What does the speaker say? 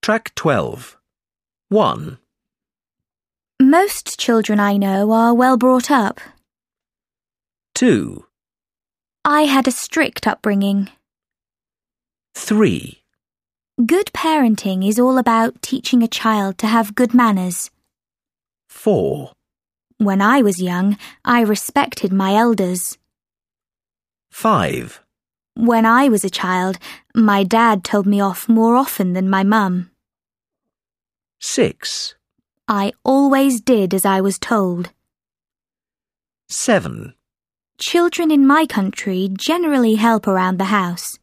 Track 12. 1, Most children I know are well brought up. 2, I had a strict upbringing. 3, Good parenting is all about teaching a child to have good manners. 4, When I was young, I respected my elders. 5, When I was a child, my dad told me off more often than my mum. 6, I always did as I was told. 7, Children in my country generally help around the house.